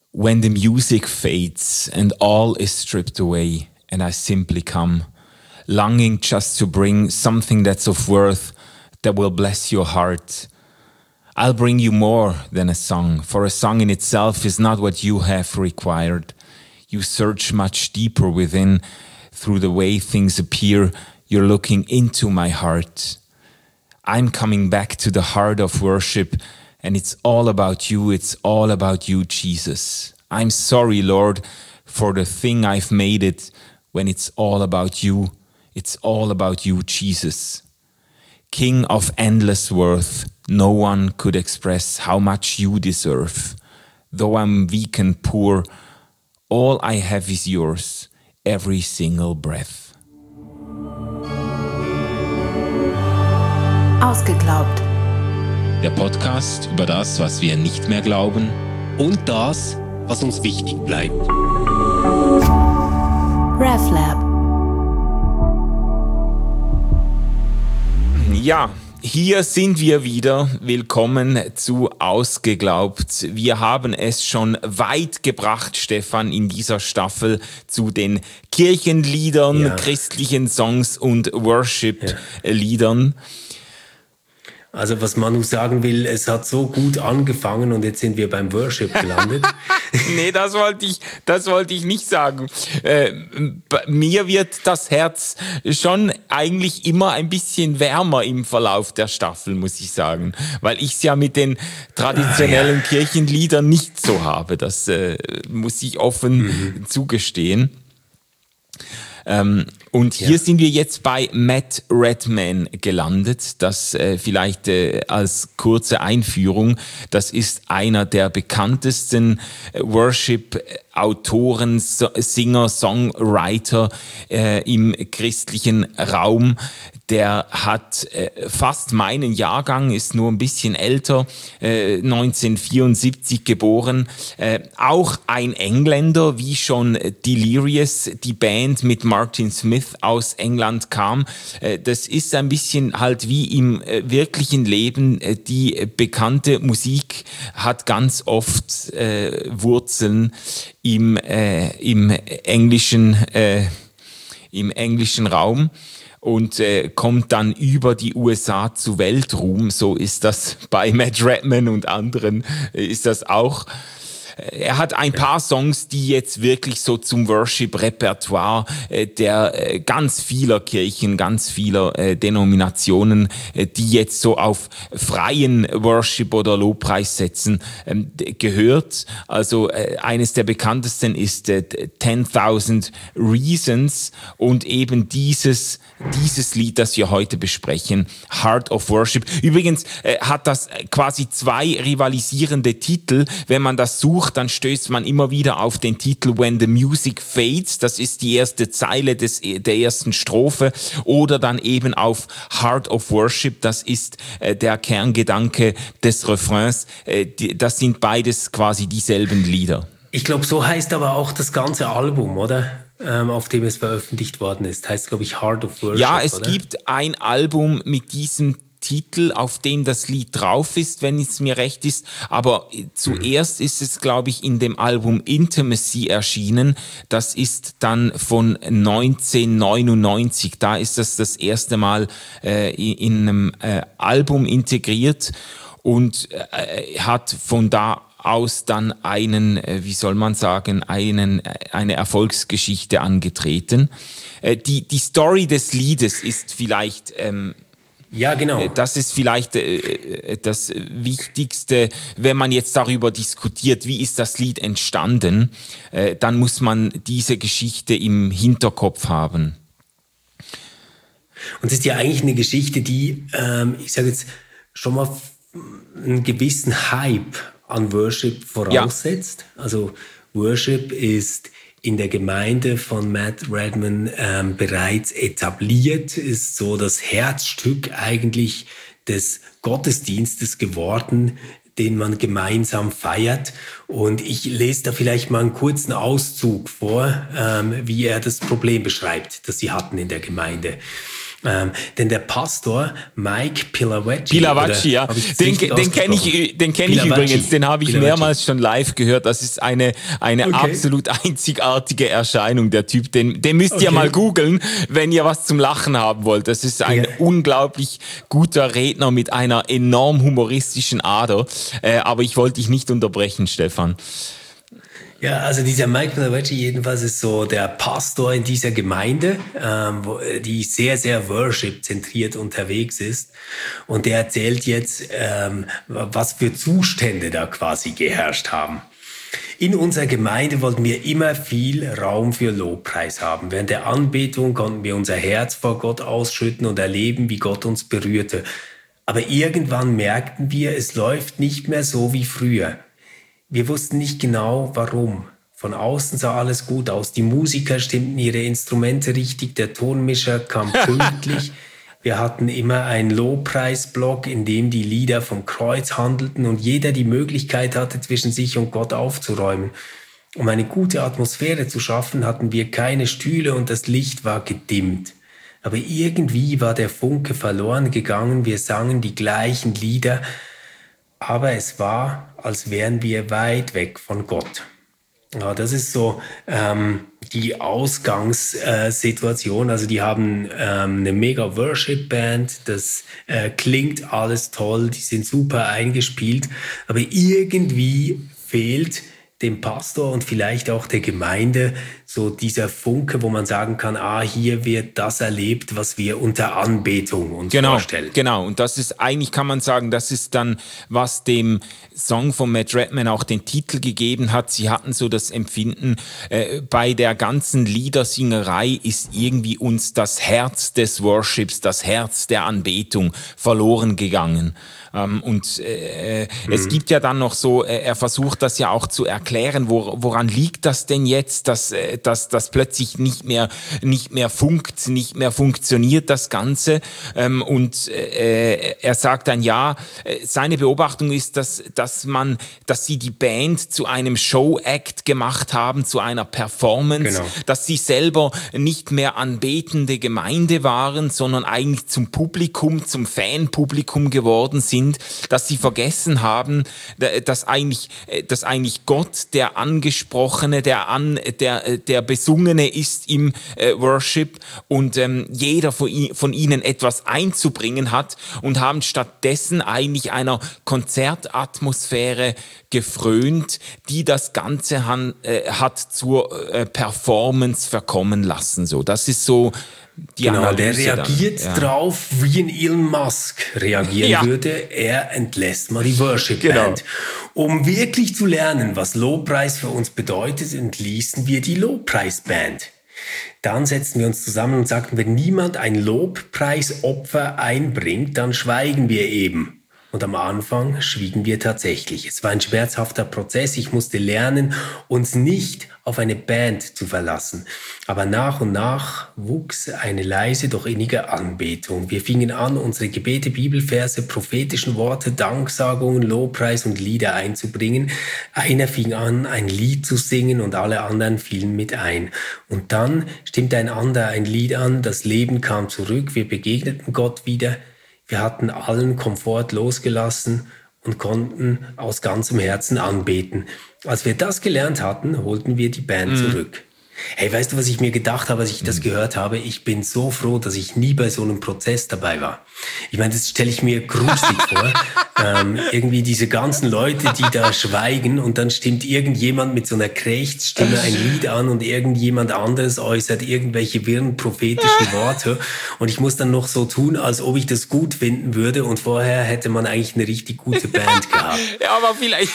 When the music fades and all is stripped away, and I simply come, longing just to bring something that's of worth that will bless your heart. I'll bring you more than a song, for a song in itself is not what you have required. You search much deeper within, through the way things appear, you're looking into my heart. I'm coming back to the heart of worship, and it's all about you, Jesus. I'm sorry, Lord, for the thing I've made it, when it's all about you, Jesus. King of endless worth, no one could express how much you deserve. Though I'm weak and poor, all I have is yours, every single breath. Ausgeglaubt. Der Podcast über das, was wir nicht mehr glauben und das, was uns wichtig bleibt. RefLab. Ja, hier sind wir wieder. Willkommen zu Ausgeglaubt. Wir haben es schon weit gebracht, Stefan, in dieser Staffel zu den Kirchenliedern, christlichen Songs und Worship-Liedern. Also was Manu sagen will, es hat so gut angefangen und jetzt sind wir beim Worship gelandet. Nee, das wollte ich nicht sagen. Mir wird das Herz schon eigentlich immer ein bisschen wärmer im Verlauf der Staffel, muss ich sagen. Weil ich es ja mit den traditionellen Kirchenliedern nicht so habe. Das muss ich offen zugestehen. Und hier sind wir jetzt bei Matt Redman gelandet. Das vielleicht als kurze Einführung. Das ist einer der bekanntesten Worship-Autoren, Singer, Songwriter im christlichen Raum. Der hat fast meinen Jahrgang, ist nur ein bisschen älter, 1974 geboren. Auch ein Engländer, wie schon Delirious, die Band mit Martin Smith aus England kam. Das ist ein bisschen halt wie im wirklichen Leben. Die bekannte Musik hat ganz oft Wurzeln im englischen Raum. Und kommt dann über die USA zu Weltruhm. So ist das bei Matt Redman und anderen, ist das auch. Er hat ein paar Songs, die jetzt wirklich so zum Worship-Repertoire der ganz vieler Kirchen, ganz vieler Denominationen, die jetzt so auf freien Worship oder Lobpreis setzen, gehört. Also eines der bekanntesten ist 10,000 Reasons und eben dieses Lied, das wir heute besprechen, Heart of Worship. Übrigens hat das quasi zwei rivalisierende Titel. Wenn man das sucht, dann stößt man immer wieder auf den Titel When the Music Fades, das ist die erste Zeile der ersten Strophe, oder dann eben auf Heart of Worship, das ist der Kerngedanke des Refrains. Das sind beides quasi dieselben Lieder. Ich glaube, so heißt aber auch das ganze Album, oder? Auf dem es veröffentlicht worden ist. Heißt, glaube ich, Heart of Worship, ja, es oder? gibt ein Album mit diesem Titel, auf dem das Lied drauf ist, wenn es mir recht ist. Aber zuerst ist es, glaube ich, in dem Album Intimacy erschienen. Das ist dann von 1999. Da ist das erste Mal in einem Album integriert und hat von da aus dann eine Erfolgsgeschichte angetreten. Die Story des Liedes ist vielleicht ja, genau. Das ist vielleicht das Wichtigste, wenn man jetzt darüber diskutiert, wie ist das Lied entstanden, dann muss man diese Geschichte im Hinterkopf haben. Und es ist ja eigentlich eine Geschichte, die, ich sage jetzt, schon mal einen gewissen Hype an Worship voraussetzt. Ja. Also Worship ist in der Gemeinde von Matt Redman bereits etabliert, ist so das Herzstück eigentlich des Gottesdienstes geworden, den man gemeinsam feiert. Und ich lese da vielleicht mal einen kurzen Auszug vor, wie er das Problem beschreibt, das sie hatten in der Gemeinde. Denn der Pastor Mike Pilavacci, ja. Den kenne ich übrigens, den habe ich mehrmals schon live gehört. Das ist eine absolut einzigartige Erscheinung, der Typ. Den müsst ihr mal googeln, wenn ihr was zum Lachen haben wollt. Das ist ein unglaublich guter Redner mit einer enorm humoristischen Ader. Aber ich wollte dich nicht unterbrechen, Stefan. Ja, also dieser Mike Pilavacci jedenfalls ist so der Pastor in dieser Gemeinde, die sehr, sehr Worship-zentriert unterwegs ist. Und der erzählt jetzt, was für Zustände da quasi geherrscht haben. In unserer Gemeinde wollten wir immer viel Raum für Lobpreis haben. Während der Anbetung konnten wir unser Herz vor Gott ausschütten und erleben, wie Gott uns berührte. Aber irgendwann merkten wir, es läuft nicht mehr so wie früher. Wir wussten nicht genau, warum. Von außen sah alles gut aus. Die Musiker stimmten ihre Instrumente richtig, der Tonmischer kam pünktlich. Wir hatten immer einen Lobpreisblock, in dem die Lieder vom Kreuz handelten und jeder die Möglichkeit hatte, zwischen sich und Gott aufzuräumen. Um eine gute Atmosphäre zu schaffen, hatten wir keine Stühle und das Licht war gedimmt. Aber irgendwie war der Funke verloren gegangen. Wir sangen die gleichen Lieder, aber es war, als wären wir weit weg von Gott. Ja, das ist so die Ausgangssituation. Also die haben eine mega Worship-Band, das klingt alles toll, die sind super eingespielt, aber irgendwie fehlt dem Pastor und vielleicht auch der Gemeinde so dieser Funke, wo man sagen kann, hier wird das erlebt, was wir unter Anbetung uns vorstellen. Genau, und das ist eigentlich, kann man sagen, das ist dann, was dem Song von Matt Redman auch den Titel gegeben hat. Sie hatten so das Empfinden, bei der ganzen Liedersingerei ist irgendwie uns das Herz des Worships, das Herz der Anbetung verloren gegangen. Es gibt ja dann noch so, er versucht das ja auch zu erklären, woran liegt das denn jetzt, dass plötzlich nicht mehr funktioniert das Ganze. Er sagt dann, seine Beobachtung ist, dass sie die Band zu einem Show-Act gemacht haben, zu einer Performance, dass sie selber nicht mehr anbetende Gemeinde waren, sondern eigentlich zum Publikum, zum Fanpublikum geworden sind, dass sie vergessen haben, dass eigentlich Gott der Angesprochene, der Besungene ist im Worship und jeder von ihnen etwas einzubringen hat und haben stattdessen eigentlich einer Konzertatmosphäre gefrönt, die das Ganze hat zur Performance verkommen lassen. So, das ist so die Analyse. Der reagiert drauf, wie ein Elon Musk reagieren würde. Er entlässt mal die Worship-Band. Um wirklich zu lernen, was Lobpreis für uns bedeutet, entließen wir die Lobpreisband. Dann setzten wir uns zusammen und sagten, wenn niemand ein Lobpreisopfer einbringt, dann schweigen wir eben. Und am Anfang schwiegen wir tatsächlich. Es war ein schmerzhafter Prozess. Ich musste lernen, uns nicht auf eine Band zu verlassen. Aber nach und nach wuchs eine leise, doch innige Anbetung. Wir fingen an, unsere Gebete, Bibelverse, prophetischen Worte, Danksagungen, Lobpreis und Lieder einzubringen. Einer fing an, ein Lied zu singen und alle anderen fielen mit ein. Und dann stimmte ein anderer ein Lied an. Das Leben kam zurück. Wir begegneten Gott wieder. Wir hatten allen Komfort losgelassen und konnten aus ganzem Herzen anbeten. Als wir das gelernt hatten, holten wir die Band zurück. Hey, weißt du, was ich mir gedacht habe, als ich das gehört habe? Ich bin so froh, dass ich nie bei so einem Prozess dabei war. Ich meine, das stelle ich mir gruselig vor. Irgendwie diese ganzen Leute, die da schweigen und dann stimmt irgendjemand mit so einer Krächzstimme ein Lied an und irgendjemand anderes äußert irgendwelche wirren prophetischen Worte und ich muss dann noch so tun, als ob ich das gut finden würde und vorher hätte man eigentlich eine richtig gute Band gehabt. Ja, aber vielleicht,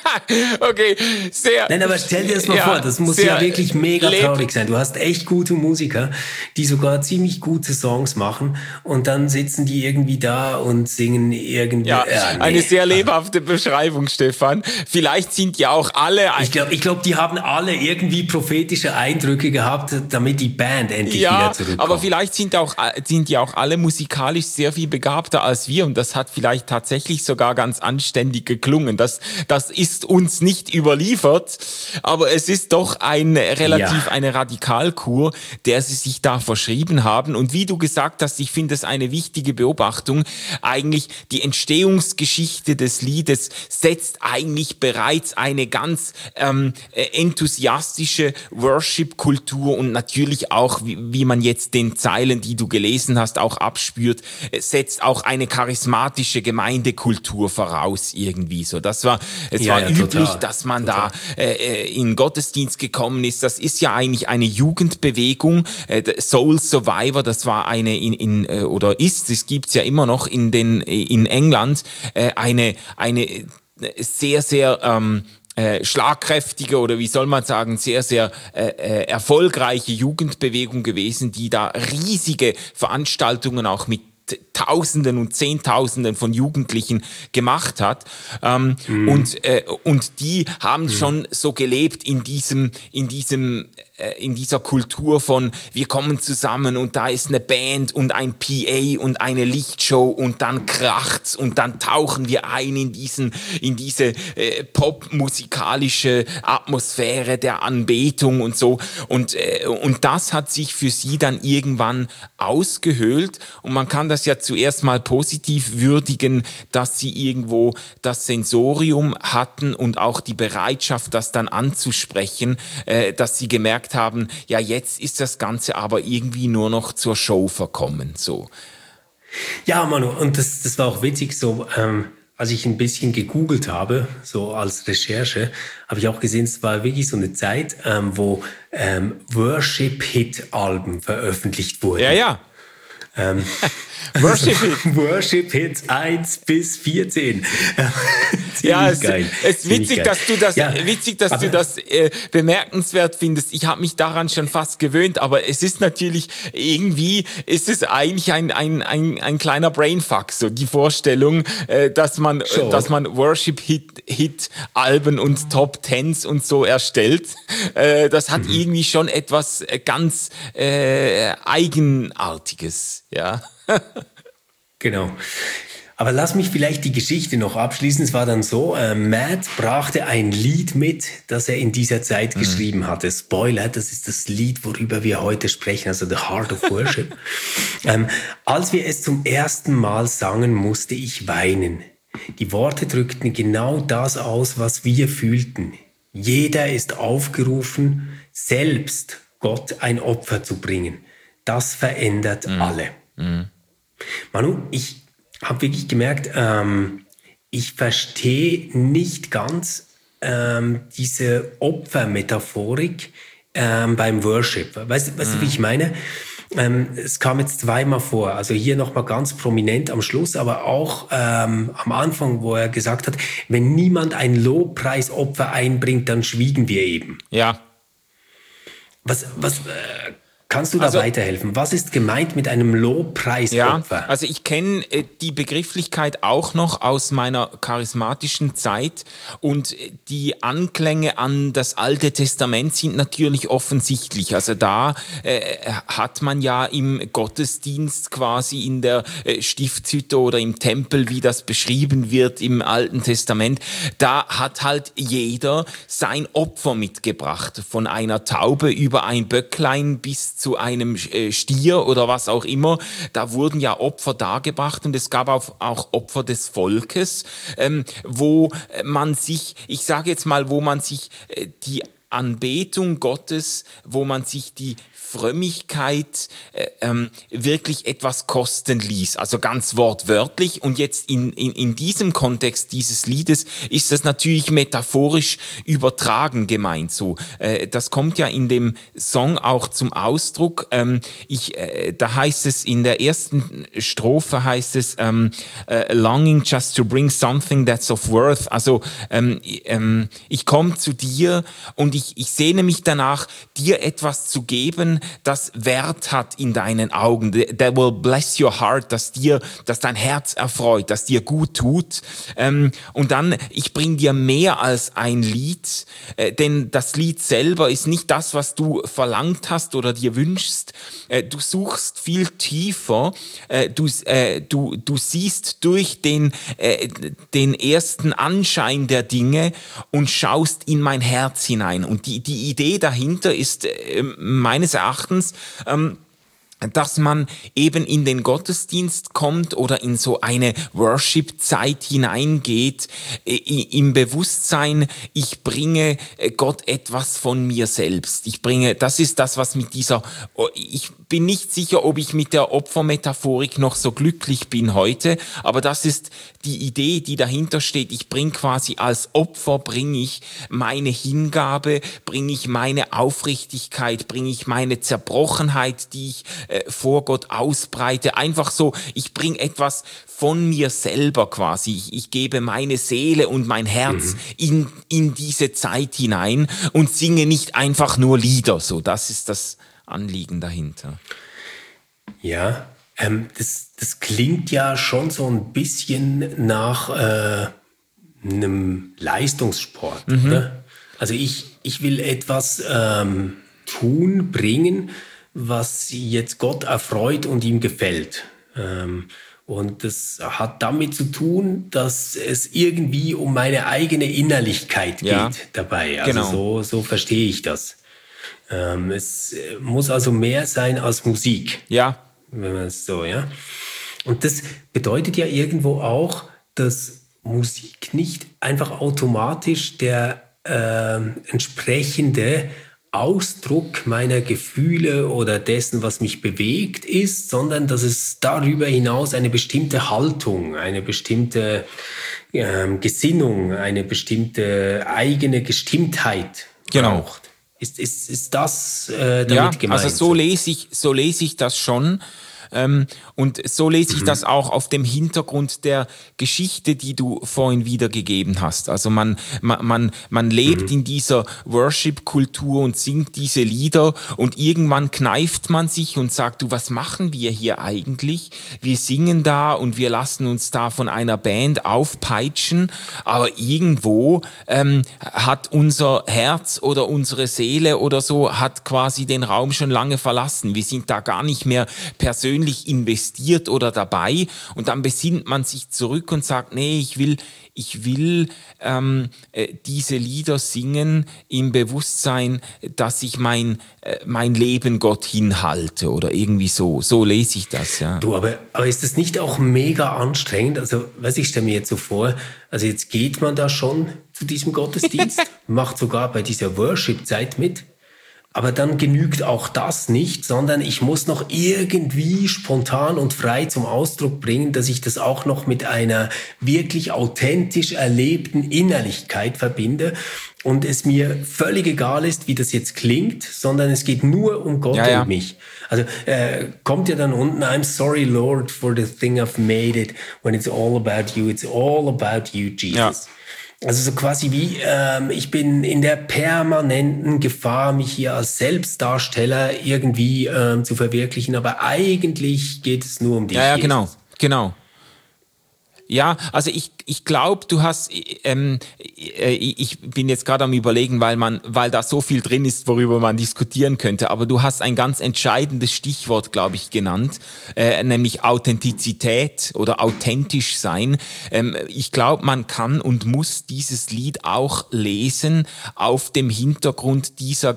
okay, sehr. Nein, aber stell dir das mal vor, das muss ja wirklich mega traurig sein. Du hast echt gute Musiker, die sogar ziemlich gute Songs machen und dann sitzen die irgendwie da und singen irgendwie. Ja, eine sehr lebhafte Beschreibung, Stefan. Vielleicht sind ja auch alle... Ich glaube, die haben alle irgendwie prophetische Eindrücke gehabt, damit die Band endlich wieder zurückkommt. Aber vielleicht sind ja auch alle musikalisch sehr viel begabter als wir und das hat vielleicht tatsächlich sogar ganz anständig geklungen. Das ist uns nicht überliefert, aber es ist doch ein relativ definitiv eine Radikalkur, der sie sich da verschrieben haben. Und wie du gesagt hast, ich finde es eine wichtige Beobachtung, eigentlich die Entstehungsgeschichte des Liedes setzt eigentlich bereits eine ganz enthusiastische Worship-Kultur und natürlich auch, wie man jetzt den Zeilen, die du gelesen hast, auch abspürt, setzt auch eine charismatische Gemeindekultur voraus irgendwie so. Es war üblich, total, dass man da in Gottesdienst gekommen ist. Das ist ja eigentlich eine Jugendbewegung. Soul Survivor, das war es gibt's ja immer noch in England, eine sehr, sehr schlagkräftige oder wie soll man sagen, sehr, sehr erfolgreiche Jugendbewegung gewesen, die da riesige Veranstaltungen auch mit Tausenden und Zehntausenden von Jugendlichen gemacht hat. Und die haben schon so gelebt in dieser Kultur von, wir kommen zusammen und da ist eine Band und ein PA und eine Lichtshow und dann kracht's und dann tauchen wir ein in diese popmusikalische Atmosphäre der Anbetung und so. Und das hat sich für sie dann irgendwann ausgehöhlt und man kann das ja zuerst mal positiv würdigen, dass sie irgendwo das Sensorium hatten und auch die Bereitschaft, das dann anzusprechen, dass sie gemerkt haben, ja, jetzt ist das Ganze aber irgendwie nur noch zur Show verkommen, so. Ja, Manu, und das war auch witzig, so, als ich ein bisschen gegoogelt habe, so als Recherche, habe ich auch gesehen, es war wirklich so eine Zeit, wo Worship-Hit-Alben veröffentlicht wurden. Ja. Worship Hits 1 bis 14. Ja, es ist witzig, dass du das, du das bemerkenswert findest. Ich habe mich daran schon fast gewöhnt, aber es ist natürlich irgendwie, ist es eigentlich ein kleiner Brainfuck, so die Vorstellung, dass man Worship Hit Alben und Top Tens und so erstellt. Das hat irgendwie schon etwas ganz Eigenartiges, ja. Genau. Aber lass mich vielleicht die Geschichte noch abschließen. Es war dann so, Matt brachte ein Lied mit, das er in dieser Zeit geschrieben hatte. Spoiler, das ist das Lied, worüber wir heute sprechen, also The Heart of Worship. Als wir es zum ersten Mal sangen, musste ich weinen. Die Worte drückten genau das aus, was wir fühlten. Jeder ist aufgerufen, selbst Gott ein Opfer zu bringen. Das verändert alle. Manu, ich habe wirklich gemerkt, ich verstehe nicht ganz diese Opfermetaphorik beim Worship. Weißt du, wie ich meine? Es kam jetzt zweimal vor, also hier nochmal ganz prominent am Schluss, aber auch am Anfang, wo er gesagt hat, wenn niemand ein Lobpreisopfer einbringt, dann schwiegen wir eben. Ja. Kannst du da weiterhelfen? Was ist gemeint mit einem Lobpreisopfer? Ja, also ich kenne die Begrifflichkeit auch noch aus meiner charismatischen Zeit und die Anklänge an das Alte Testament sind natürlich offensichtlich. Also da hat man ja im Gottesdienst quasi in der Stiftshütte oder im Tempel, wie das beschrieben wird im Alten Testament, da hat halt jeder sein Opfer mitgebracht. Von einer Taube über ein Böcklein bis zu einem Stier oder was auch immer. Da wurden ja Opfer dargebracht und es gab auch Opfer des Volkes, wo man sich die Anbetung Gottes, wo man sich die Frömmigkeit wirklich etwas kosten ließ, also ganz wortwörtlich. Und jetzt in diesem Kontext dieses Liedes ist das natürlich metaphorisch übertragen gemeint. So, das kommt ja in dem Song auch zum Ausdruck. Da heißt es in der ersten Strophe longing just to bring something that's of worth. Also ich komme zu dir und ich sehne mich danach, dir etwas zu geben, das Wert hat in deinen Augen, that will bless your heart, dass dein Herz erfreut, dass dir gut tut. Und dann, ich bring dir mehr als ein Lied, denn das Lied selber ist nicht das, was du verlangt hast oder dir wünschst. Du suchst viel tiefer, du siehst durch den ersten Anschein der Dinge und schaust in mein Herz hinein Und die Idee dahinter ist meines Erachtens, dass man eben in den Gottesdienst kommt oder in so eine Worship-Zeit hineingeht, im Bewusstsein, ich bringe Gott etwas von mir selbst. Das ist das, was mit ich bin nicht sicher, ob ich mit der Opfermetaphorik noch so glücklich bin heute, aber das ist die Idee, die dahinter steht. Ich bringe quasi als Opfer, bringe ich meine Hingabe, bringe ich meine Aufrichtigkeit, bringe ich meine Zerbrochenheit, die ich vor Gott ausbreite. Einfach so, ich bringe etwas von mir selber quasi. Ich gebe meine Seele und mein Herz in diese Zeit hinein und singe nicht einfach nur Lieder. So, das ist das Anliegen dahinter. Ja, das klingt ja schon so ein bisschen nach einem Leistungssport, oder? Also ich will etwas bringen, was jetzt Gott erfreut und ihm gefällt. Und das hat damit zu tun, dass es irgendwie um meine eigene Innerlichkeit geht dabei. Also genau. so verstehe ich das. Es muss also mehr sein als Musik. Ja. Wenn man es so, ja. Und das bedeutet ja irgendwo auch, dass Musik nicht einfach automatisch der entsprechende Ausdruck meiner Gefühle oder dessen, was mich bewegt ist, sondern dass es darüber hinaus eine bestimmte Haltung, eine bestimmte Gesinnung, eine bestimmte eigene Gestimmtheit braucht. Ist das damit gemeint? Also so lese ich das schon. Und so lese ich das auch auf dem Hintergrund der Geschichte, die du vorhin wiedergegeben hast. Also man lebt in dieser Worship-Kultur und singt diese Lieder und irgendwann kneift man sich und sagt, du, was machen wir hier eigentlich? Wir singen da und wir lassen uns da von einer Band aufpeitschen, aber irgendwo hat unser Herz oder unsere Seele oder so hat quasi den Raum schon lange verlassen. Wir sind da gar nicht mehr persönlich investiert oder dabei und dann besinnt man sich zurück und sagt, nee, ich will diese Lieder singen im Bewusstsein, dass ich mein Leben Gott hinhalte oder irgendwie so. So lese ich das, ja. Du, aber ist das nicht auch mega anstrengend? Also, ich stelle mir jetzt so vor, also jetzt geht man da schon zu diesem Gottesdienst, macht sogar bei dieser Worship-Zeit mit. Aber dann genügt auch das nicht, sondern ich muss noch irgendwie spontan und frei zum Ausdruck bringen, dass ich das auch noch mit einer wirklich authentisch erlebten Innerlichkeit verbinde und es mir völlig egal ist, wie das jetzt klingt, sondern es geht nur um Gott und mich. Also kommt ja dann unten, I'm sorry, Lord, for the thing I've made it, when it's all about you, Jesus. Ja. Also so quasi wie, ich bin in der permanenten Gefahr, mich hier als Selbstdarsteller irgendwie zu verwirklichen, aber eigentlich geht es nur um dich. Ja, genau. Ja, also ich glaube, du hast, ich bin jetzt gerade am Überlegen, weil da so viel drin ist, worüber man diskutieren könnte, aber du hast ein ganz entscheidendes Stichwort, glaube ich, genannt, nämlich Authentizität oder authentisch sein. Ich glaube, man kann und muss dieses Lied auch lesen auf dem Hintergrund dieses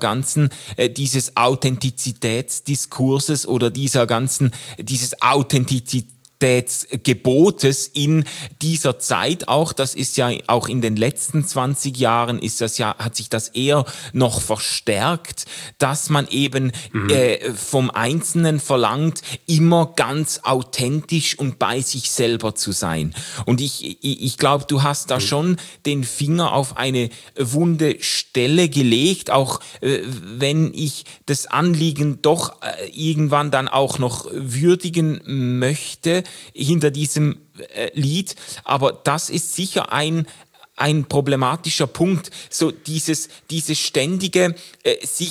Authentizitätsdiskurses oder dieses Gebotes in dieser Zeit auch, das ist ja auch in den letzten 20 Jahren hat sich das eher noch verstärkt, dass man eben vom Einzelnen verlangt, immer ganz authentisch und bei sich selber zu sein. Und ich glaube, du hast da schon den Finger auf eine wunde Stelle gelegt, auch wenn ich das Anliegen doch irgendwann dann auch noch würdigen möchte, hinter diesem Lied, aber das ist sicher ein problematischer Punkt, so dieses ständige sich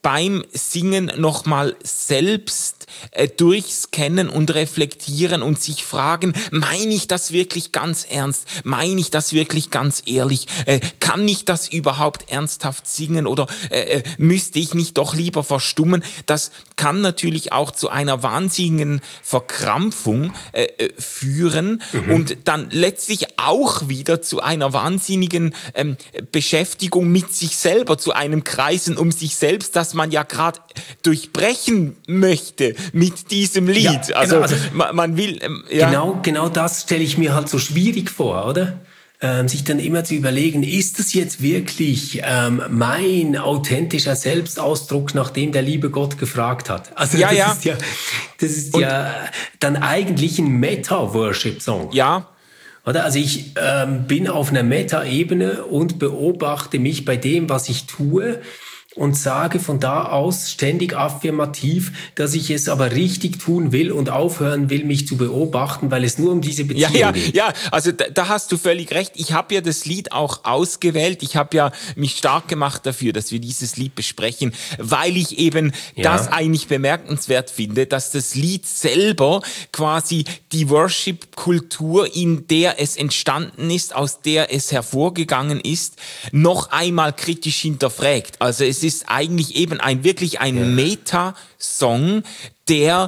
beim Singen nochmal selbst durchscannen und reflektieren und sich fragen, meine ich das wirklich ganz ernst? Meine ich das wirklich ganz ehrlich? Kann ich das überhaupt ernsthaft singen oder müsste ich nicht doch lieber verstummen? Das kann natürlich auch zu einer wahnsinnigen Verkrampfung führen und dann letztlich auch wieder zu einer wahnsinnigen Beschäftigung mit sich selber, zu einem Kreisen um sich selbst, das man ja gerade durchbrechen möchte mit diesem Lied. Ja, genau, also man will... Genau das stelle ich mir halt so schwierig vor, oder? Sich dann immer zu überlegen, ist das jetzt wirklich mein authentischer Selbstausdruck, nach dem der liebe Gott gefragt hat? Also das ist ja dann eigentlich ein Meta-Worship-Song. Ja. Oder? Also ich bin auf einer Meta-Ebene und beobachte mich bei dem, was ich tue und sage von da aus ständig affirmativ, dass ich es aber richtig tun will und aufhören will, mich zu beobachten, weil es nur um diese Beziehung geht. Ja, also da hast du völlig recht. Ich habe ja das Lied auch ausgewählt. Ich habe ja mich stark gemacht dafür, dass wir dieses Lied besprechen, weil ich eben das eigentlich bemerkenswert finde, dass das Lied selber quasi die Worship-Kultur, in der es entstanden ist, aus der es hervorgegangen ist, noch einmal kritisch hinterfragt. Also es ist eigentlich eben wirklich ein Meta-Song, der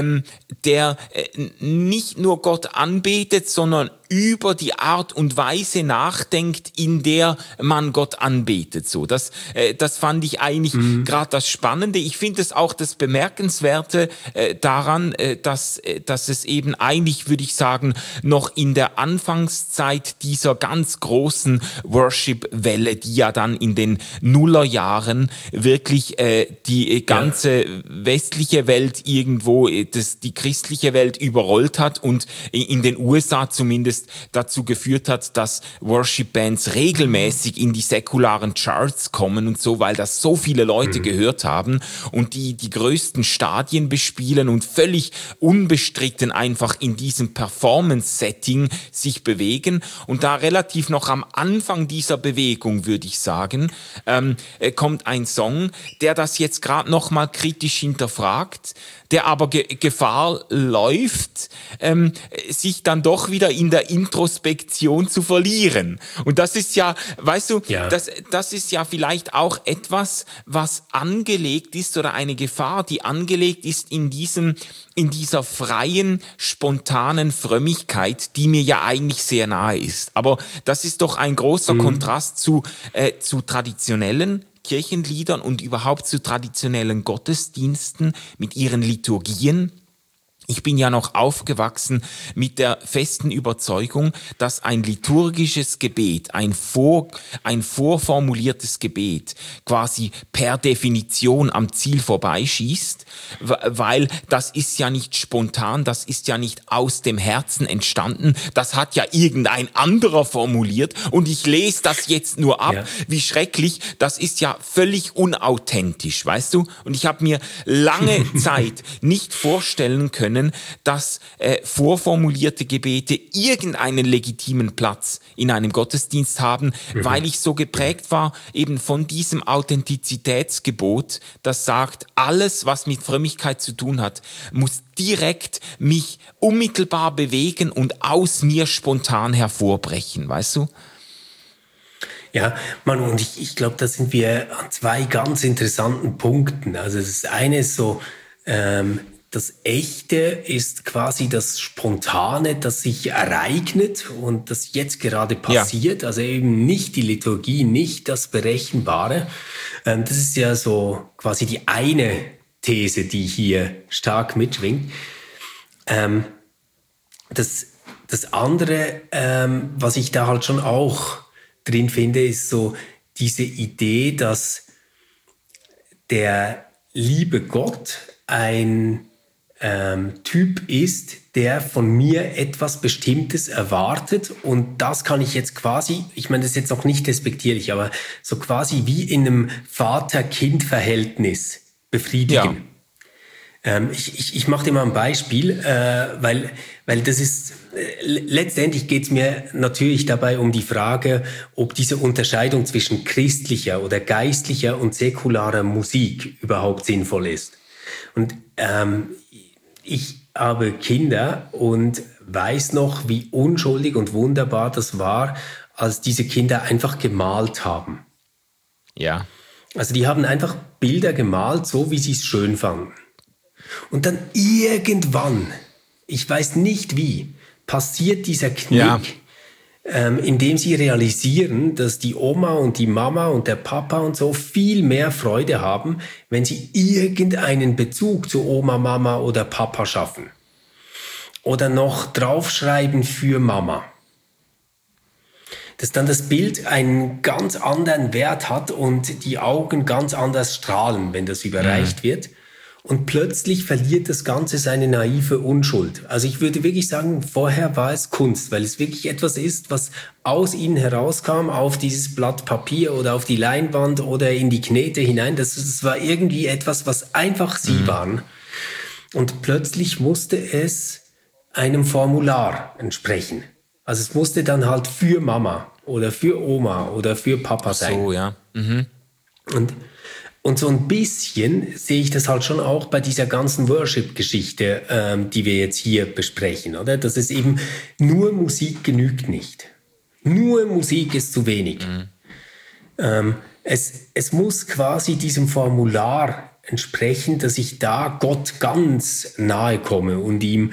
nicht nur Gott anbetet, sondern über die Art und Weise nachdenkt, in der man Gott anbetet. So, das fand ich eigentlich gerade das Spannende. Ich finde es auch das Bemerkenswerte daran, dass es eben eigentlich, würde ich sagen, noch in der Anfangszeit dieser ganz großen Worship-Welle, die ja dann in den Nullerjahren wirklich die ganze westliche Welt irgendwo, die christliche Welt überrollt hat und in den USA zumindest dazu geführt hat, dass Worship-Bands regelmäßig in die säkularen Charts kommen und so, weil das so viele Leute gehört haben und die größten Stadien bespielen und völlig unbestritten einfach in diesem Performance-Setting sich bewegen. Und da relativ noch am Anfang dieser Bewegung, würde ich sagen, kommt ein Song, der das jetzt gerade noch mal kritisch hinterfragt, der aber Gefahr läuft, sich dann doch wieder in der Introspektion zu verlieren. Und das ist ja, weißt du, das ist ja vielleicht auch etwas, was angelegt ist oder eine Gefahr, die angelegt ist in dieser freien, spontanen Frömmigkeit, die mir ja eigentlich sehr nahe ist. Aber das ist doch ein großer Kontrast zu traditionellen Kirchenliedern und überhaupt zu traditionellen Gottesdiensten mit ihren Liturgien. Ich bin ja noch aufgewachsen mit der festen Überzeugung, dass ein liturgisches Gebet, ein vorformuliertes Gebet quasi per Definition am Ziel vorbeischießt, weil das ist ja nicht spontan, das ist ja nicht aus dem Herzen entstanden, das hat ja irgendein anderer formuliert und ich lese das jetzt nur ab. Ja. Wie schrecklich, das ist ja völlig unauthentisch, weißt du? Und ich habe mir lange Zeit nicht vorstellen können, dass vorformulierte Gebete irgendeinen legitimen Platz in einem Gottesdienst haben, weil ich so geprägt war eben von diesem Authentizitätsgebot, das sagt, alles, was mit Frömmigkeit zu tun hat, muss direkt mich unmittelbar bewegen und aus mir spontan hervorbrechen, weißt du? Ja, Manu, und ich glaube, da sind wir an zwei ganz interessanten Punkten. Also das eine ist so, das Echte ist quasi das Spontane, das sich ereignet und das jetzt gerade passiert. Ja. Also eben nicht die Liturgie, nicht das Berechenbare. Das ist ja so quasi die eine These, die hier stark mitschwingt. Das andere, was ich da halt schon auch drin finde, ist so diese Idee, dass der liebe Gott ein Typ ist, der von mir etwas Bestimmtes erwartet und das kann ich jetzt quasi, ich meine, das ist jetzt noch nicht despektierlich, aber so quasi wie in einem Vater-Kind-Verhältnis befriedigen. Ich mache dir mal ein Beispiel, weil das ist, letztendlich geht es mir natürlich dabei um die Frage, ob diese Unterscheidung zwischen christlicher oder geistlicher und säkularer Musik überhaupt sinnvoll ist. Und ich habe Kinder und weiß noch, wie unschuldig und wunderbar das war, als diese Kinder einfach gemalt haben. Ja. Also die haben einfach Bilder gemalt, so wie sie es schön fanden. Und dann irgendwann, ich weiß nicht wie, passiert dieser Knick, indem sie realisieren, dass die Oma und die Mama und der Papa und so viel mehr Freude haben, wenn sie irgendeinen Bezug zu Oma, Mama oder Papa schaffen. Oder noch draufschreiben für Mama. Dass dann das Bild einen ganz anderen Wert hat und die Augen ganz anders strahlen, wenn das überreicht wird. Und plötzlich verliert das Ganze seine naive Unschuld. Also ich würde wirklich sagen, vorher war es Kunst, weil es wirklich etwas ist, was aus ihnen herauskam, auf dieses Blatt Papier oder auf die Leinwand oder in die Knete hinein. Das war irgendwie etwas, was einfach sie waren. Und plötzlich musste es einem Formular entsprechen. Also es musste dann halt für Mama oder für Oma oder für Papa sein. So, ja. Mhm. Und so ein bisschen sehe ich das halt schon auch bei dieser ganzen Worship-Geschichte, die wir jetzt hier besprechen, oder? Dass es eben nur Musik genügt nicht. Nur Musik ist zu wenig. Es muss quasi diesem Formular entsprechen, dass ich da Gott ganz nahe komme und ihm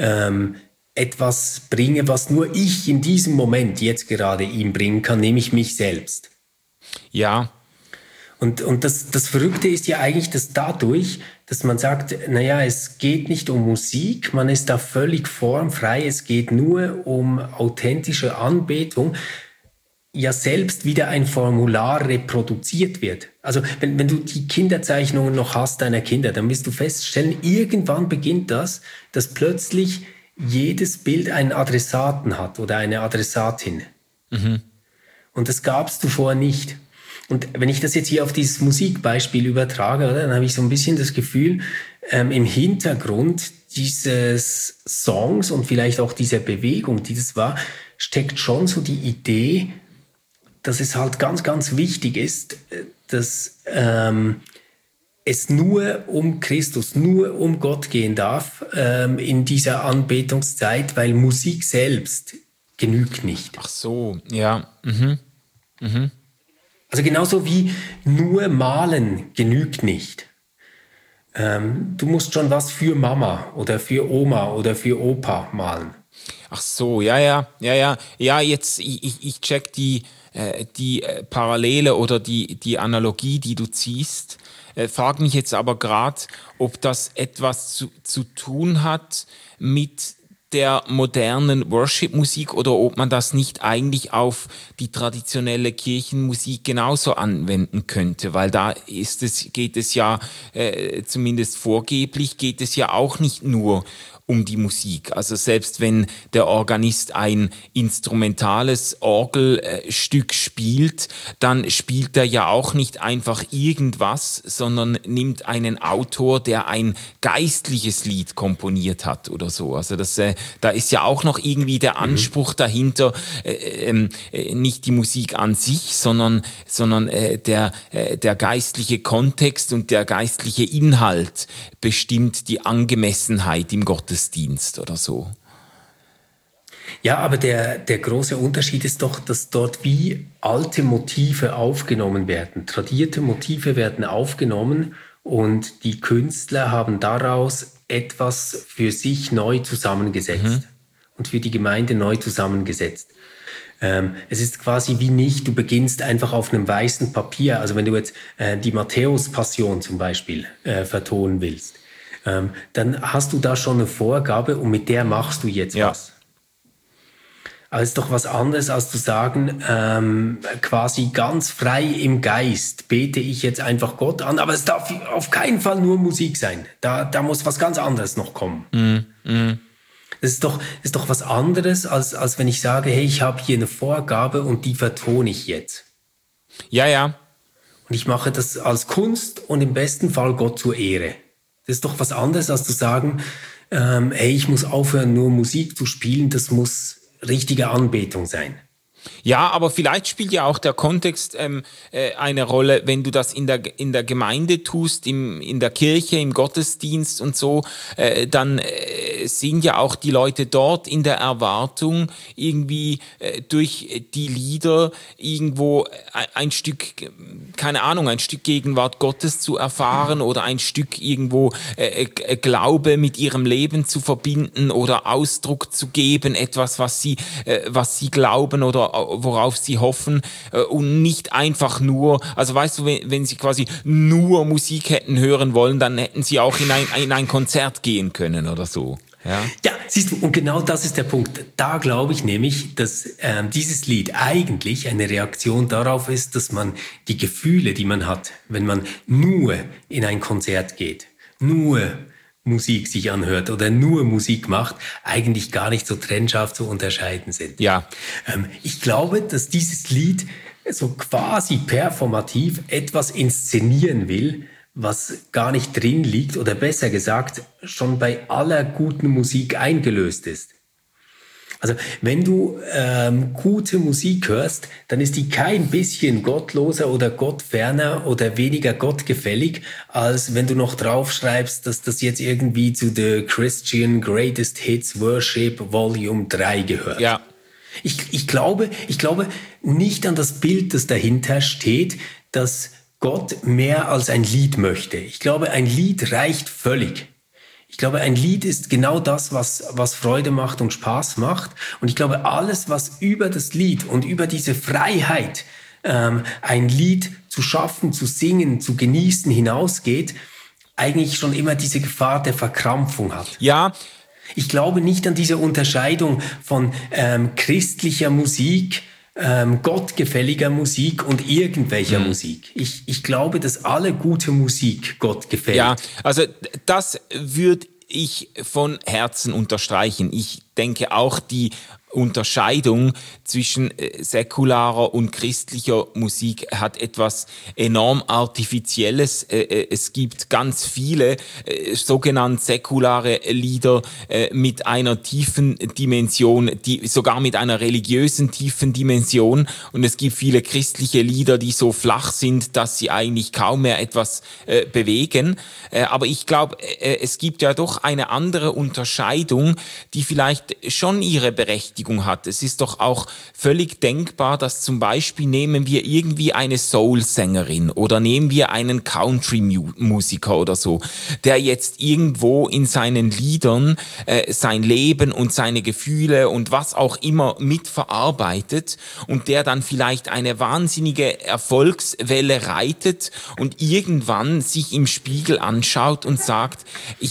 etwas bringe, was nur ich in diesem Moment jetzt gerade ihm bringen kann, nämlich mich selbst. Ja. Und das Verrückte ist ja eigentlich, dass dadurch, dass man sagt, naja, es geht nicht um Musik, man ist da völlig formfrei, es geht nur um authentische Anbetung, ja selbst wieder ein Formular reproduziert wird. Also wenn du die Kinderzeichnungen noch hast deiner Kinder, dann wirst du feststellen, irgendwann beginnt das, dass plötzlich jedes Bild einen Adressaten hat oder eine Adressatin. Und das gabst du vorher nicht. Und wenn ich das jetzt hier auf dieses Musikbeispiel übertrage, oder, dann habe ich so ein bisschen das Gefühl, im Hintergrund dieses Songs und vielleicht auch dieser Bewegung, die das war, steckt schon so die Idee, dass es halt ganz, ganz wichtig ist, dass es nur um Christus, nur um Gott gehen darf in dieser Anbetungszeit, weil Musik selbst genügt nicht. Ach so, ja. Also genauso wie nur malen genügt nicht. Du musst schon was für Mama oder für Oma oder für Opa malen. Ach so, ja, jetzt, ich check die Parallele oder die Analogie, die du ziehst. Frag mich jetzt aber gerade, ob das etwas zu tun hat mit der modernen Worship-Musik oder ob man das nicht eigentlich auf die traditionelle Kirchenmusik genauso anwenden könnte, weil da geht es ja, zumindest vorgeblich, geht es ja auch nicht nur um die Musik. Also selbst wenn der Organist ein instrumentales Orgelstück spielt, dann spielt er ja auch nicht einfach irgendwas, sondern nimmt einen Autor, der ein geistliches Lied komponiert hat oder so. Also da ist ja auch noch irgendwie der Anspruch dahinter, nicht die Musik an sich, sondern der geistliche Kontext und der geistliche Inhalt bestimmt die Angemessenheit im Gottesdienst oder so. Ja, aber der große Unterschied ist doch, dass dort wie alte Motive aufgenommen werden. Tradierte Motive werden aufgenommen und die Künstler haben daraus etwas für sich neu zusammengesetzt und für die Gemeinde neu zusammengesetzt. Es ist quasi wie nicht, du beginnst einfach auf einem weißen Papier, also wenn du jetzt die Matthäus-Passion zum Beispiel vertonen willst, dann hast du da schon eine Vorgabe und mit der machst du jetzt was. Aber es ist doch was anderes, als zu sagen, quasi ganz frei im Geist bete ich jetzt einfach Gott an, aber es darf auf keinen Fall nur Musik sein. Da muss was ganz anderes noch kommen. Das ist doch was anderes, als wenn ich sage, hey, ich habe hier eine Vorgabe und die vertone ich jetzt. Ja. Und ich mache das als Kunst und im besten Fall Gott zur Ehre. Das ist doch was anderes, als zu sagen, hey, ich muss aufhören, nur Musik zu spielen, das muss richtige Anbetung sein. Ja, aber vielleicht spielt ja auch der Kontext eine Rolle, wenn du das in der Gemeinde tust, in der Kirche, im Gottesdienst und so, dann sind ja auch die Leute dort in der Erwartung, irgendwie durch die Lieder irgendwo ein Stück, keine Ahnung, ein Stück Gegenwart Gottes zu erfahren oder ein Stück irgendwo Glaube mit ihrem Leben zu verbinden oder Ausdruck zu geben, etwas, was sie glauben oder worauf sie hoffen und nicht einfach nur, also weißt du, wenn sie quasi nur Musik hätten hören wollen, dann hätten sie auch in ein Konzert gehen können oder so. Ja, siehst du, und genau das ist der Punkt. Da glaube ich nämlich, dass dieses Lied eigentlich eine Reaktion darauf ist, dass man die Gefühle, die man hat, wenn man nur in ein Konzert geht, nur Musik sich anhört oder nur Musik macht, eigentlich gar nicht so trennscharf zu unterscheiden sind. Ja. Ich glaube, dass dieses Lied so quasi performativ etwas inszenieren will, was gar nicht drin liegt oder besser gesagt schon bei aller guten Musik eingelöst ist. Also wenn du gute Musik hörst, dann ist die kein bisschen gottloser oder gottferner oder weniger gottgefällig, als wenn du noch draufschreibst, dass das jetzt irgendwie zu The Christian Greatest Hits Worship Volume 3 gehört. Ja. Ich glaube nicht an das Bild, das dahinter steht, dass Gott mehr als ein Lied möchte. Ich glaube, ein Lied reicht völlig. Ich glaube, ein Lied ist genau das, was Freude macht und Spaß macht. Und ich glaube, alles, was über das Lied und über diese Freiheit, ein Lied zu schaffen, zu singen, zu genießen hinausgeht, eigentlich schon immer diese Gefahr der Verkrampfung hat. Ja. Ich glaube nicht an diese Unterscheidung von christlicher Musik, gottgefälliger Musik und irgendwelcher Musik. Ich glaube, dass alle gute Musik Gott gefällt. Ja, also das würde ich von Herzen unterstreichen. Ich denke auch, die Unterscheidung zwischen säkularer und christlicher Musik hat etwas enorm Artifizielles. Es gibt ganz viele sogenannte säkulare Lieder mit einer tiefen Dimension, sogar mit einer religiösen tiefen Dimension. Und es gibt viele christliche Lieder, die so flach sind, dass sie eigentlich kaum mehr etwas bewegen. Aber ich glaube, es gibt ja doch eine andere Unterscheidung, die vielleicht schon ihre Berechtigung hat. Es ist doch auch völlig denkbar, dass zum Beispiel nehmen wir irgendwie eine Soul-Sängerin oder nehmen wir einen Country-Musiker oder so, der jetzt irgendwo in seinen Liedern sein Leben und seine Gefühle und was auch immer mitverarbeitet und der dann vielleicht eine wahnsinnige Erfolgswelle reitet und irgendwann sich im Spiegel anschaut und sagt,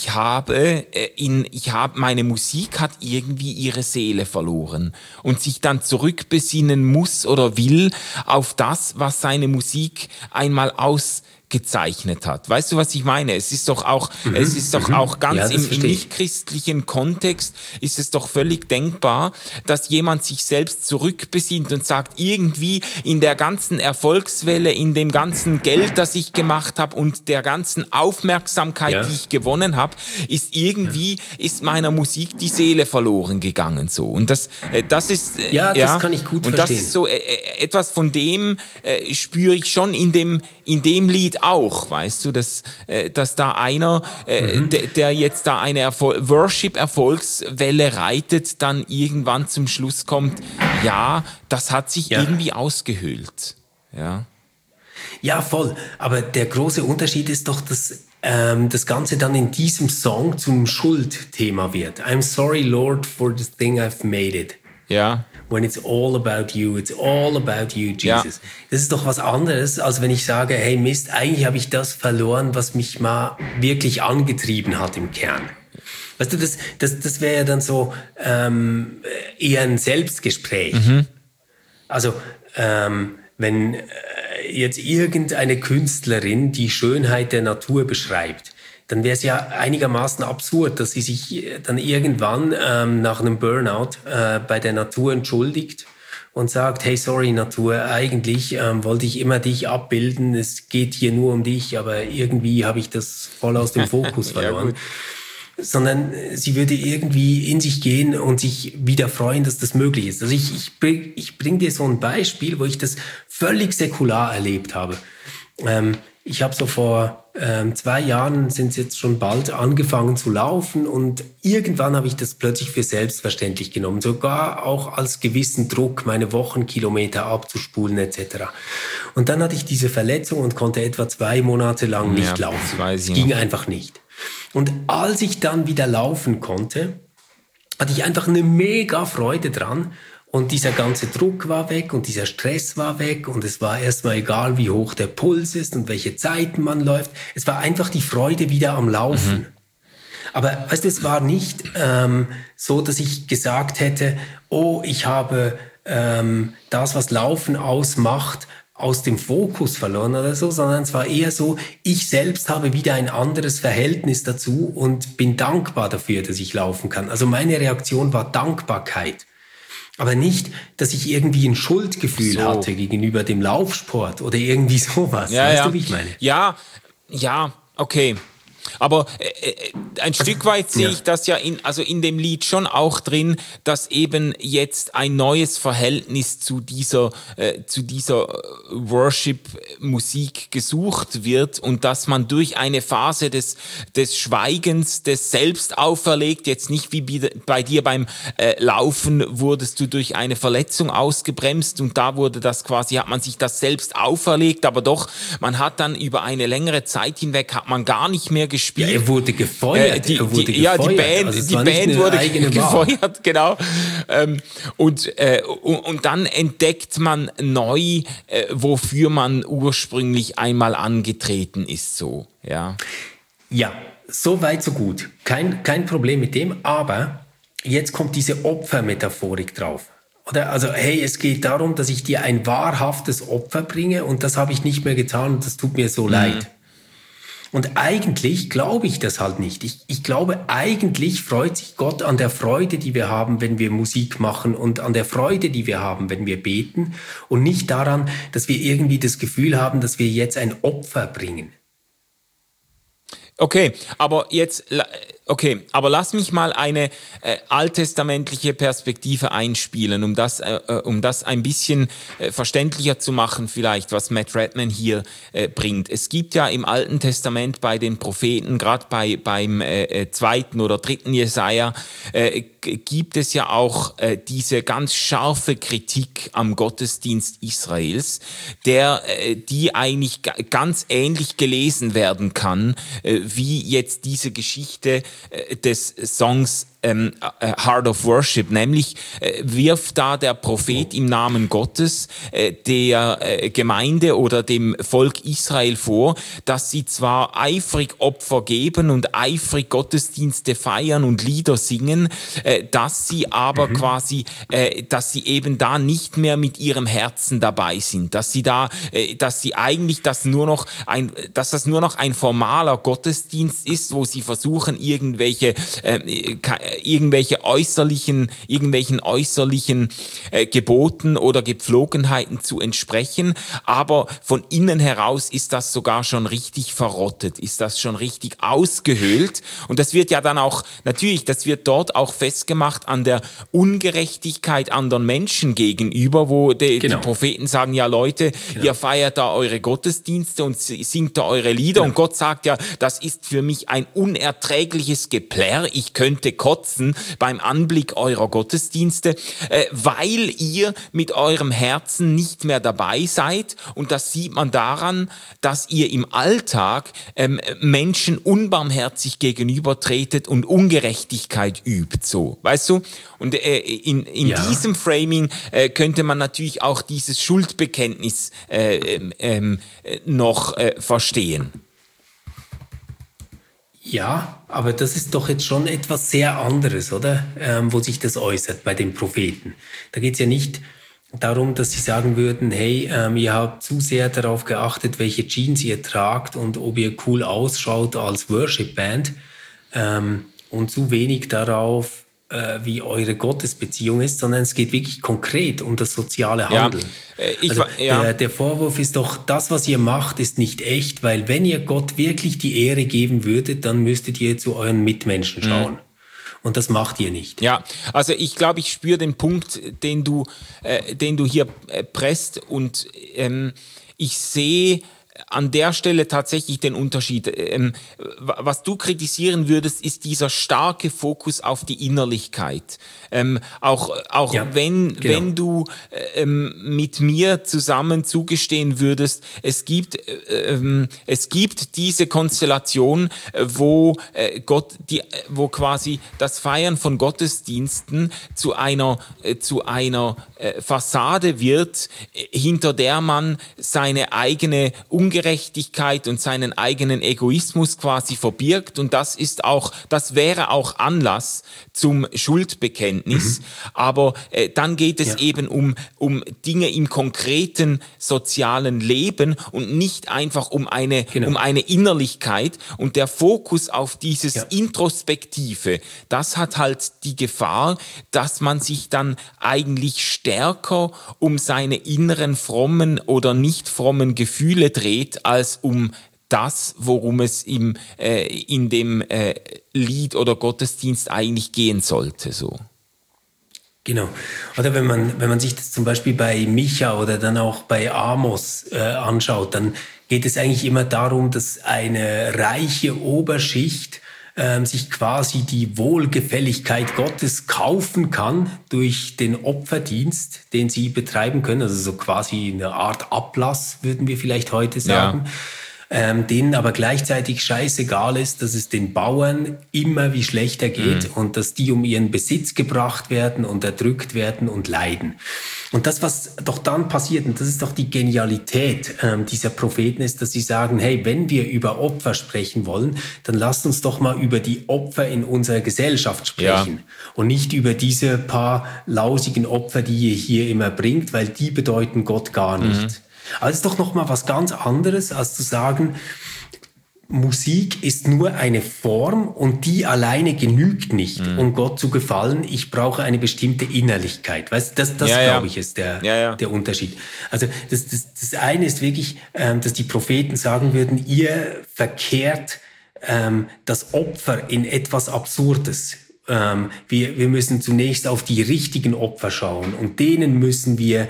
meine Musik hat irgendwie ihre Seele verloren und sich dann zurückbesinnen muss oder will auf das, was seine Musik einmal ausgezeichnet hat. Weißt du, was ich meine? Es ist doch auch ganz im nicht-christlichen Kontext ist es doch völlig denkbar, dass jemand sich selbst zurückbesinnt und sagt, irgendwie in der ganzen Erfolgswelle, in dem ganzen Geld, das ich gemacht habe und der ganzen Aufmerksamkeit, die ich gewonnen habe, ist meiner Musik die Seele verloren gegangen, so. Und das ist, das kann ich gut verstehen. Und das ist so, etwas von dem spüre ich schon in dem Lied auch, weißt du, dass da einer, der jetzt da eine Worship-Erfolgswelle reitet, dann irgendwann zum Schluss kommt, ja, das hat sich irgendwie ausgehöhlt. Ja, voll. Aber der große Unterschied ist doch, dass das Ganze dann in diesem Song zum Schuldthema wird. I'm sorry, Lord, for the thing I've made it. Ja. When it's all about you, Jesus. Ja. Das ist doch was anderes, als wenn ich sage, hey Mist, eigentlich habe ich das verloren, was mich mal wirklich angetrieben hat im Kern. Weißt du, das wäre ja dann so eher ein Selbstgespräch. Also wenn jetzt irgendeine Künstlerin die Schönheit der Natur beschreibt, dann wäre es ja einigermaßen absurd, dass sie sich dann irgendwann nach einem Burnout bei der Natur entschuldigt und sagt, hey, sorry Natur, eigentlich wollte ich immer dich abbilden, es geht hier nur um dich, aber irgendwie habe ich das voll aus dem Fokus verloren. Sondern sie würde irgendwie in sich gehen und sich wieder freuen, dass das möglich ist. Also ich bring dir so ein Beispiel, wo ich das völlig säkular erlebt habe. Ich habe so vor 2 Jahren, sind es jetzt schon bald, angefangen zu laufen und irgendwann habe ich das plötzlich für selbstverständlich genommen, sogar auch als gewissen Druck, meine Wochenkilometer abzuspulen etc. Und dann hatte ich diese Verletzung und konnte etwa 2 Monate lang nicht laufen. Es ging einfach nicht. Und als ich dann wieder laufen konnte, hatte ich einfach eine mega Freude dran. Und dieser ganze Druck war weg und dieser Stress war weg und es war erstmal egal, wie hoch der Puls ist und welche Zeiten man läuft. Es war einfach die Freude wieder am Laufen. Aber weißt du, es war nicht so, dass ich gesagt hätte, oh, ich habe das, was Laufen ausmacht, aus dem Fokus verloren oder so, sondern es war eher so, ich selbst habe wieder ein anderes Verhältnis dazu und bin dankbar dafür, dass ich laufen kann. Also meine Reaktion war Dankbarkeit. Aber nicht, dass ich irgendwie ein Schuldgefühl hatte gegenüber dem Laufsport oder irgendwie sowas. Weißt du, wie ich meine? Ja, okay. Aber ein Stück weit sehe ich das ja in dem Lied schon auch drin, dass eben jetzt ein neues Verhältnis zu dieser Worship-Musik gesucht wird und dass man durch eine Phase des Schweigens, des Selbst auferlegt, jetzt nicht wie bei dir beim Laufen wurdest du durch eine Verletzung ausgebremst und da hat man sich das selbst auferlegt, aber doch, man hat dann über eine längere Zeit hinweg, hat man gar nicht mehr gespielt. Ja, er wurde gefeuert. Die Band wurde gefeuert, genau. Und dann entdeckt man neu, wofür man ursprünglich einmal angetreten ist, so, ja. Ja, so weit, so gut. Kein Problem mit dem, aber jetzt kommt diese Opfermetaphorik drauf. Oder? Also, hey, es geht darum, dass ich dir ein wahrhaftes Opfer bringe und das habe ich nicht mehr getan und das tut mir so leid. Und eigentlich glaube ich das halt nicht. Ich glaube, eigentlich freut sich Gott an der Freude, die wir haben, wenn wir Musik machen und an der Freude, die wir haben, wenn wir beten und nicht daran, dass wir irgendwie das Gefühl haben, dass wir jetzt ein Opfer bringen. Okay, aber lass mich mal eine alttestamentliche Perspektive einspielen, um das ein bisschen verständlicher zu machen, vielleicht, was Matt Redman hier bringt. Es gibt ja im Alten Testament bei den Propheten, gerade beim 2. oder 3. Jesaja, gibt es ja auch diese ganz scharfe Kritik am Gottesdienst Israels, die eigentlich ganz ähnlich gelesen werden kann, wie jetzt diese Geschichte des Songs Heart of Worship, nämlich wirft da der Prophet im Namen Gottes der Gemeinde oder dem Volk Israel vor, dass sie zwar eifrig Opfer geben und eifrig Gottesdienste feiern und Lieder singen, dass sie aber quasi, dass sie eben da nicht mehr mit ihrem Herzen dabei sind, dass sie eigentlich dass das nur noch ein formaler Gottesdienst ist, wo sie versuchen, irgendwelchen äußerlichen Geboten oder Gepflogenheiten zu entsprechen, aber von innen heraus ist das sogar schon richtig verrottet, ist das schon richtig ausgehöhlt und das wird ja dann auch, natürlich, das wird dort auch festgemacht an der Ungerechtigkeit anderen Menschen gegenüber, wo die Propheten sagen, ja Leute, ihr feiert da eure Gottesdienste und singt da eure Lieder und Gott sagt ja, das ist für mich ein unerträgliches Geplärr, ich könnte kotzen beim Anblick eurer Gottesdienste, weil ihr mit eurem Herzen nicht mehr dabei seid und das sieht man daran, dass ihr im Alltag Menschen unbarmherzig gegenübertretet und Ungerechtigkeit übt, so, weißt du? Und in diesem Framing könnte man natürlich auch dieses Schuldbekenntnis noch verstehen. Ja, aber das ist doch jetzt schon etwas sehr anderes, oder? Wo sich das äußert bei den Propheten. Da geht es ja nicht darum, dass sie sagen würden, hey, ihr habt zu sehr darauf geachtet, welche Jeans ihr tragt und ob ihr cool ausschaut als Worship-Band und zu wenig darauf, wie eure Gottesbeziehung ist, sondern es geht wirklich konkret um das soziale Handeln. Der Vorwurf ist doch, das, was ihr macht, ist nicht echt, weil wenn ihr Gott wirklich die Ehre geben würdet, dann müsstet ihr zu euren Mitmenschen schauen. Und das macht ihr nicht. Ja, also ich glaube, ich spüre den Punkt, den du hier presst, und ich sehe an der Stelle tatsächlich den Unterschied. Was du kritisieren würdest, ist dieser starke Fokus auf die Innerlichkeit. Auch ja, wenn du mit mir zusammen zugestehen würdest, es gibt diese Konstellation, wo wo quasi das Feiern von Gottesdiensten zu einer Fassade wird, hinter der man seine eigene Ungerechtigkeit und seinen eigenen Egoismus quasi verbirgt, und das wäre auch Anlass zum Schuldbekenntnis, aber dann geht es eben um Dinge im konkreten sozialen Leben und nicht einfach um eine Innerlichkeit, und der Fokus auf dieses Introspektive, das hat halt die Gefahr, dass man sich dann eigentlich stärker um seine inneren frommen oder nicht frommen Gefühle dreht, als um das, worum es in dem Lied oder Gottesdienst eigentlich gehen sollte. So. Genau. Oder wenn man sich das zum Beispiel bei Micha oder dann auch bei Amos anschaut, dann geht es eigentlich immer darum, dass eine reiche Oberschicht sich quasi die Wohlgefälligkeit Gottes kaufen kann durch den Opferdienst, den sie betreiben können. Also so quasi eine Art Ablass, würden wir vielleicht heute sagen. Denen aber gleichzeitig scheißegal ist, dass es den Bauern immer wie schlechter geht und dass die um ihren Besitz gebracht werden und erdrückt werden und leiden. Und das, was doch dann passiert, und das ist doch die Genialität dieser Propheten, ist, dass sie sagen, hey, wenn wir über Opfer sprechen wollen, dann lasst uns doch mal über die Opfer in unserer Gesellschaft sprechen und nicht über diese paar lausigen Opfer, die ihr hier immer bringt, weil die bedeuten Gott gar nicht. Aber es ist doch noch mal was ganz anderes, als zu sagen, Musik ist nur eine Form und die alleine genügt nicht, um Gott zu gefallen. Ich brauche eine bestimmte Innerlichkeit. Weißt, das glaube ich, ist der Unterschied. Also das eine ist wirklich, dass die Propheten sagen würden, ihr verkehrt das Opfer in etwas Absurdes. Wir müssen zunächst auf die richtigen Opfer schauen und denen müssen wir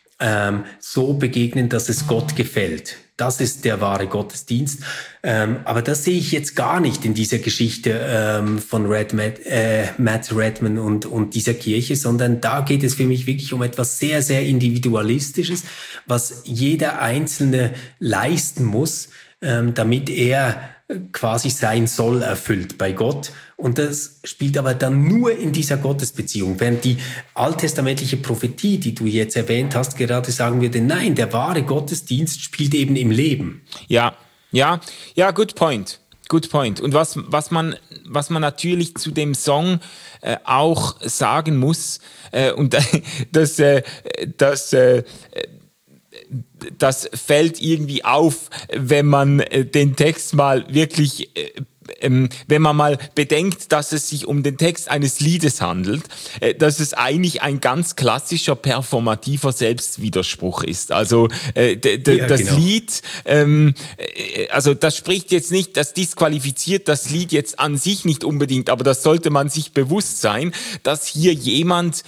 so begegnen, dass es Gott gefällt. Das ist der wahre Gottesdienst. Aber das sehe ich jetzt gar nicht in dieser Geschichte von Matt Redman und dieser Kirche, sondern da geht es für mich wirklich um etwas sehr, sehr Individualistisches, was jeder Einzelne leisten muss, damit er quasi sein Soll erfüllt bei Gott. Und das spielt aber dann nur in dieser Gottesbeziehung. Während die alttestamentliche Prophetie, die du jetzt erwähnt hast, gerade sagen würde, nein, der wahre Gottesdienst spielt eben im Leben. Ja, good point. Good point. Und was man natürlich zu dem Song auch sagen muss, und das fällt irgendwie auf, wenn man den Text mal wirklich, wenn man mal bedenkt, dass es sich um den Text eines Liedes handelt, dass es eigentlich ein ganz klassischer performativer Selbstwiderspruch ist. Also das Lied, also das spricht jetzt nicht, das disqualifiziert das Lied jetzt an sich nicht unbedingt, aber das sollte man sich bewusst sein, dass hier jemand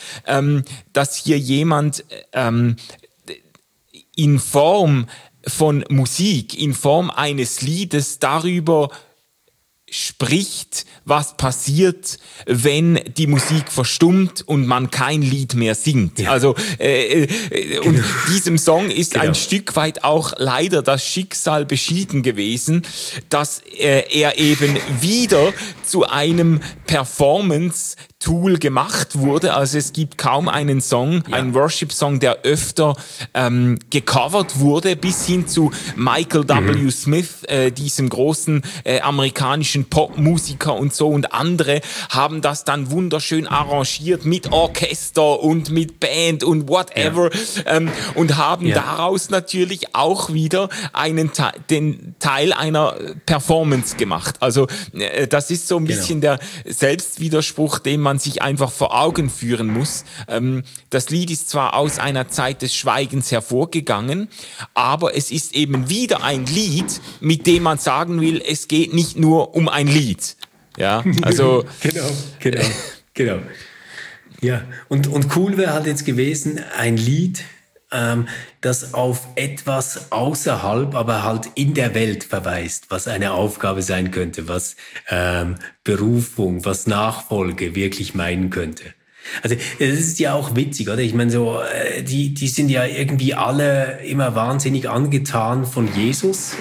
in Form von Musik, in Form eines Liedes darüber spricht, was passiert, wenn die Musik verstummt und man kein Lied mehr singt. Ja. Also und diesem Song ist ein Stück weit auch leider das Schicksal beschieden gewesen, dass er eben wieder zu einem Performance-Tool gemacht wurde. Also es gibt kaum einen Song, einen Worship-Song, der öfter gecovert wurde, bis hin zu Michael W. Smith, diesem großen amerikanischen zwischen Popmusiker und so, und andere haben das dann wunderschön arrangiert mit Orchester und mit Band und whatever, und haben daraus natürlich auch wieder den Teil einer Performance gemacht. Also das ist so ein bisschen der Selbstwiderspruch, den man sich einfach vor Augen führen muss. Das Lied ist zwar aus einer Zeit des Schweigens hervorgegangen, aber es ist eben wieder ein Lied, mit dem man sagen will, es geht nicht nur um ein Lied. Ja, also genau. Ja, und cool wäre halt jetzt gewesen, ein Lied, das auf etwas außerhalb, aber halt in der Welt verweist, was eine Aufgabe sein könnte, was Berufung, was Nachfolge wirklich meinen könnte. Also es ist ja auch witzig, oder? Ich meine, so die sind ja irgendwie alle immer wahnsinnig angetan von Jesus,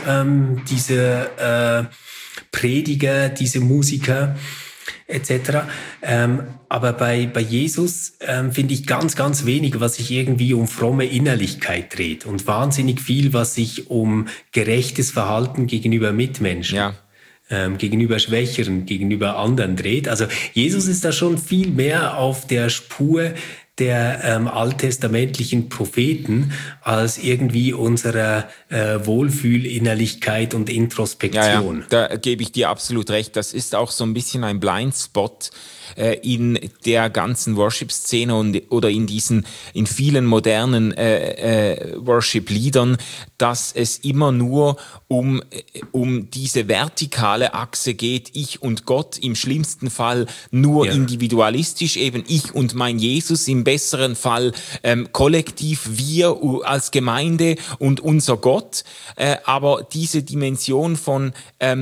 diese Prediger, diese Musiker etc. Aber bei Jesus finde ich ganz, ganz wenig, was sich irgendwie um fromme Innerlichkeit dreht und wahnsinnig viel, was sich um gerechtes Verhalten gegenüber Mitmenschen, gegenüber Schwächeren, gegenüber anderen dreht. Also Jesus ist da schon viel mehr auf der Spur der alttestamentlichen Propheten als irgendwie unserer Wohlfühlinnerlichkeit und Introspektion. Ja, da gebe ich dir absolut recht. Das ist auch so ein bisschen ein Blindspot in der ganzen Worship-Szene oder in vielen modernen Worship-Liedern, dass es immer nur um diese vertikale Achse geht, ich und Gott, im schlimmsten Fall nur individualistisch, eben ich und mein Jesus, im besseren Fall kollektiv, wir als Gemeinde und unser Gott, aber diese Dimension von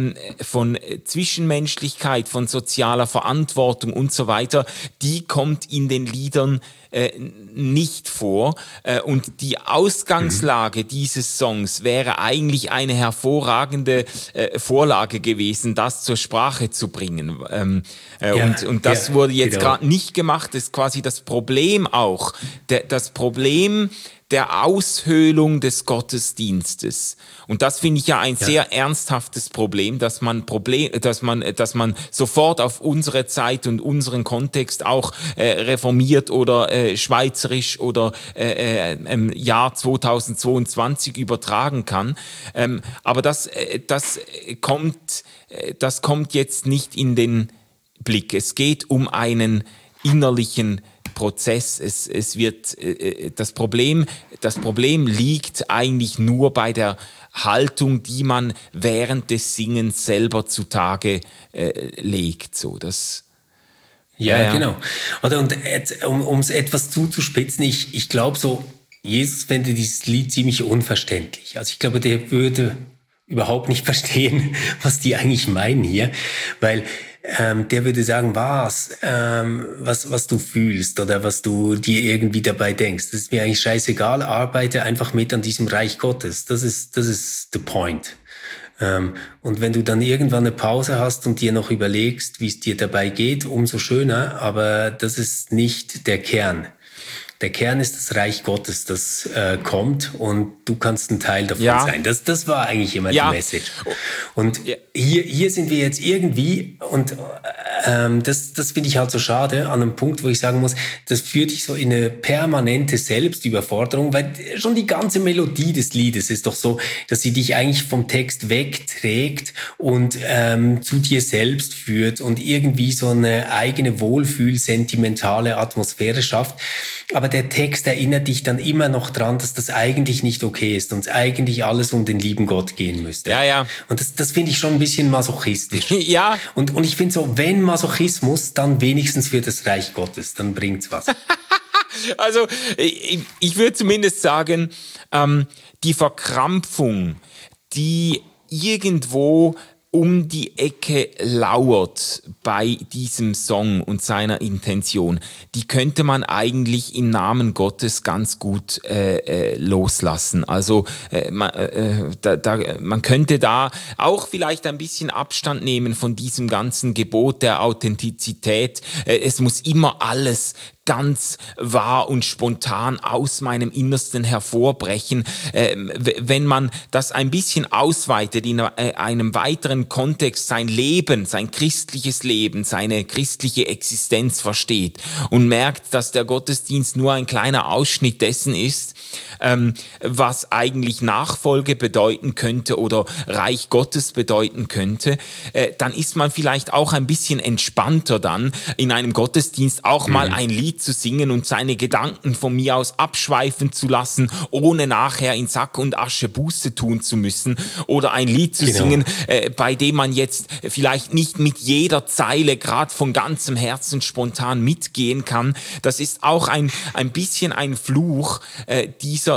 Zwischenmenschlichkeit, von sozialer Verantwortung und so weiter, die kommt in den Liedern nicht vor, und die Ausgangslage dieses Songs wäre eigentlich eine hervorragende Vorlage gewesen, das zur Sprache zu bringen. Und das wurde jetzt gerade nicht gemacht. Das ist quasi das Problem auch. Das Problem der Aushöhlung des Gottesdienstes. Und das finde ich ja ein sehr ernsthaftes Problem, dass man sofort auf unsere Zeit und unseren Kontext auch reformiert oder schweizerisch oder im Jahr 2022 übertragen kann. Aber das kommt jetzt nicht in den Blick. Es geht um einen innerlichen Prozess. Es wird das Problem liegt eigentlich nur bei der Haltung, die man während des Singens selber zutage legt. So, das. Genau. Und um es etwas zuzuspitzen, ich glaube so, Jesus fände dieses Lied ziemlich unverständlich. Also ich glaube, der würde überhaupt nicht verstehen, was die eigentlich meinen hier, weil der würde sagen, was du fühlst oder was du dir irgendwie dabei denkst. Das ist mir eigentlich scheißegal, arbeite einfach mit an diesem Reich Gottes. Das ist the point. Und wenn du dann irgendwann eine Pause hast und dir noch überlegst, wie es dir dabei geht, umso schöner, aber das ist nicht der Kern. Der Kern ist das Reich Gottes, das kommt, und du kannst ein Teil davon sein. Das war eigentlich immer die Message. Und hier sind wir jetzt irgendwie, und das finde ich halt so schade, an einem Punkt, wo ich sagen muss, das führt dich so in eine permanente Selbstüberforderung, weil schon die ganze Melodie des Liedes ist doch so, dass sie dich eigentlich vom Text wegträgt und zu dir selbst führt und irgendwie so eine eigene sentimentale Atmosphäre schafft. Aber der Text erinnert dich dann immer noch dran, dass das eigentlich nicht okay ist und eigentlich alles um den lieben Gott gehen müsste. Ja. Und das finde ich schon ein bisschen masochistisch. Ja. Und ich finde so, wenn Masochismus, dann wenigstens für das Reich Gottes, dann bringt's was. Also ich würde zumindest sagen, die Verkrampfung, die irgendwo um die Ecke lauert bei diesem Song und seiner Intention, die könnte man eigentlich im Namen Gottes ganz gut loslassen. Also man könnte da auch vielleicht ein bisschen Abstand nehmen von diesem ganzen Gebot der Authentizität. Es muss immer alles ganz wahr und spontan aus meinem Innersten hervorbrechen. Wenn man das ein bisschen ausweitet, in einem weiteren Kontext sein Leben, sein christliches Leben, seine christliche Existenz versteht und merkt, dass der Gottesdienst nur ein kleiner Ausschnitt dessen ist, was eigentlich Nachfolge bedeuten könnte oder Reich Gottes bedeuten könnte, dann ist man vielleicht auch ein bisschen entspannter dann, in einem Gottesdienst auch mal ein Lied zu singen und seine Gedanken von mir aus abschweifen zu lassen, ohne nachher in Sack und Asche Buße tun zu müssen, oder ein Lied zu singen, bei dem man jetzt vielleicht nicht mit jeder Zeile gerade von ganzem Herzen spontan mitgehen kann. Das ist auch ein bisschen ein Fluch dieser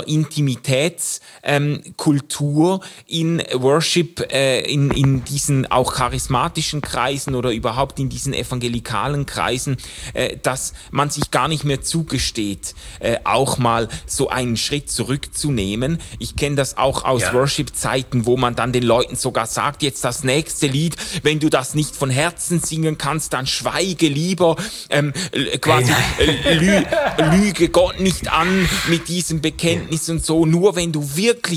Intimitätskultur in Worship, in diesen auch charismatischen Kreisen oder überhaupt in diesen evangelikalen Kreisen, dass man sich gar nicht mehr zugesteht, auch mal so einen Schritt zurückzunehmen. Ich kenne das auch aus Worship-Zeiten, wo man dann den Leuten sogar sagt, jetzt das nächste Lied, wenn du das nicht von Herzen singen kannst, dann schweige lieber, quasi lüge Gott nicht an mit diesem Bekenntnis und so, nur wenn du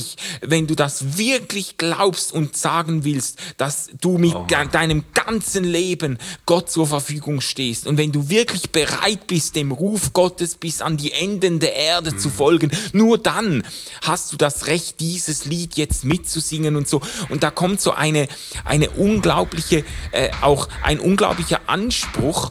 das wirklich glaubst und sagen willst, dass du mit deinem ganzen Leben Gott zur Verfügung stehst und wenn du wirklich bereit bist, dem Ruf Gottes bis an die Enden der Erde zu folgen, nur dann hast du das Recht, dieses Lied jetzt mitzusingen und so. Und da kommt so eine unglaubliche, auch ein unglaublicher Anspruch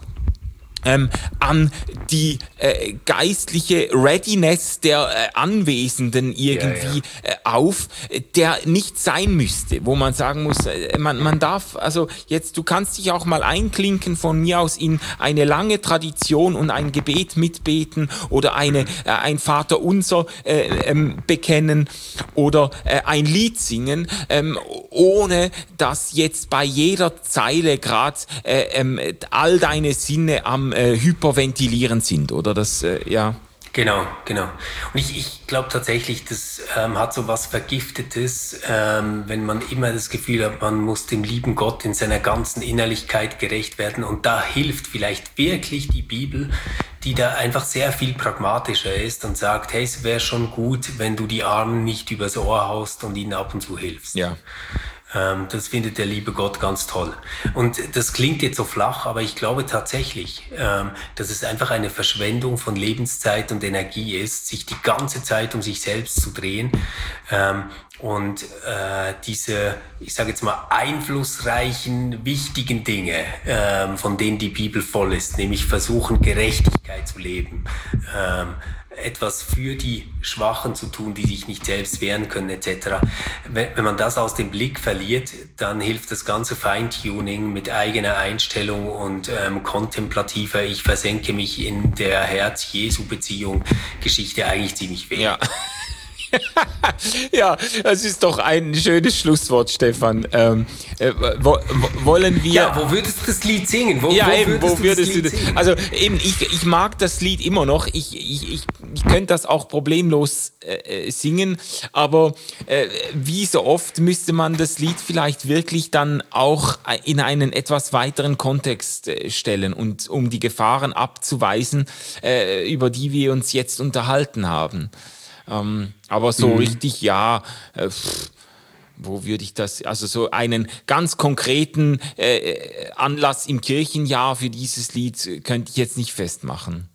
an die geistliche Readiness der Anwesenden irgendwie auf, der nicht sein müsste, wo man sagen muss, man darf, also jetzt, du kannst dich auch mal einklinken von mir aus in eine lange Tradition und ein Gebet mitbeten oder ein Vaterunser bekennen oder ein Lied singen, ohne dass jetzt bei jeder Zeile gerade all deine Sinne am hyperventilieren sind, oder das, Genau. Und ich glaube tatsächlich, das hat so was Vergiftetes, wenn man immer das Gefühl hat, man muss dem lieben Gott in seiner ganzen Innerlichkeit gerecht werden. Und da hilft vielleicht wirklich die Bibel, die da einfach sehr viel pragmatischer ist und sagt, hey, es wäre schon gut, wenn du die Armen nicht übers Ohr haust und ihnen ab und zu hilfst. Ja. Das findet der liebe Gott ganz toll. Und das klingt jetzt so flach, aber ich glaube tatsächlich, dass es einfach eine Verschwendung von Lebenszeit und Energie ist, sich die ganze Zeit um sich selbst zu drehen und diese, ich sage jetzt mal, einflussreichen, wichtigen Dinge, von denen die Bibel voll ist, nämlich versuchen, Gerechtigkeit zu leben, etwas für die Schwachen zu tun, die sich nicht selbst wehren können, etc. Wenn man das aus dem Blick verliert, dann hilft das ganze Feintuning mit eigener Einstellung und kontemplativer, ich versenke mich in der Herz-Jesu-Beziehung Geschichte eigentlich ziemlich wenig. Ja. Ja, das ist doch ein schönes Schlusswort, Stefan. Wollen wir... Ja, wo würdest du das Lied singen? Wo würdest du das singen? Also eben, ich mag das Lied immer noch. Ich könnte das auch problemlos singen, aber wie so oft müsste man das Lied vielleicht wirklich dann auch in einen etwas weiteren Kontext stellen und um die Gefahren abzuweisen, über die wir uns jetzt unterhalten haben. Aber so richtig, wo würde ich das, also so einen ganz konkreten Anlass im Kirchenjahr für dieses Lied könnte ich jetzt nicht festmachen.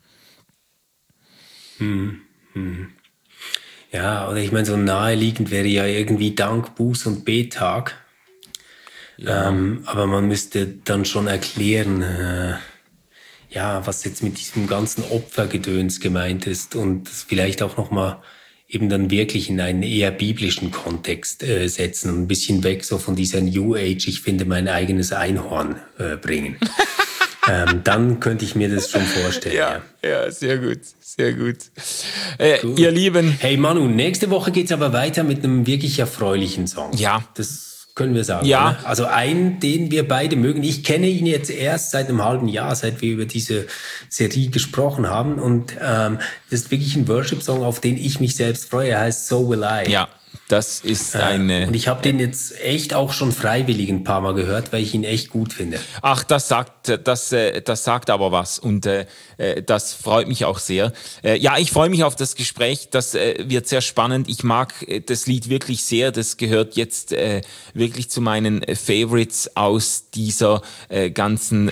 Ja, oder ich meine, so naheliegend wäre ja irgendwie Dank, Buß- und Bettag. Ja. Aber man müsste dann schon erklären, was jetzt mit diesem ganzen Opfergedöns gemeint ist und das vielleicht auch nochmal eben dann wirklich in einen eher biblischen Kontext setzen und ein bisschen weg so von dieser New Age, ich finde mein eigenes Einhorn bringen. Dann könnte ich mir das schon vorstellen. Ja, sehr gut, sehr gut. Ihr Lieben. Hey Manu, nächste Woche geht's aber weiter mit einem wirklich erfreulichen Song. Ja. Das können wir sagen. Ja. Oder? Also einen, den wir beide mögen. Ich kenne ihn jetzt erst seit einem halben Jahr, seit wir über diese Serie gesprochen haben. Und das ist wirklich ein Worship-Song, auf den ich mich selbst freue. Er heißt So Will I. Ja, Das ist eine... Und ich habe den jetzt echt auch schon freiwillig ein paar Mal gehört, weil ich ihn echt gut finde. Ach, das sagt aber was und das freut mich auch sehr. Ja, ich freue mich auf das Gespräch, das wird sehr spannend. Ich mag das Lied wirklich sehr, das gehört jetzt wirklich zu meinen Favorites aus dieser ganzen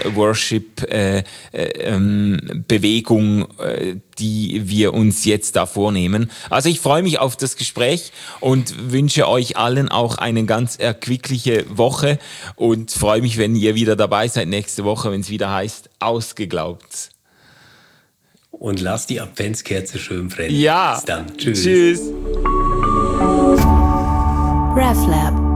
Worship-Bewegung, die wir uns jetzt da vornehmen. Also ich freue mich auf das Gespräch und wünsche euch allen auch eine ganz erquickliche Woche und freue mich, wenn ihr wieder dabei seid nächste Woche, wenn es wieder heißt, ausgeglaubt. Und lasst die Adventskerze schön brennen. Ja. Bis dann. Tschüss. Tschüss. RefLab.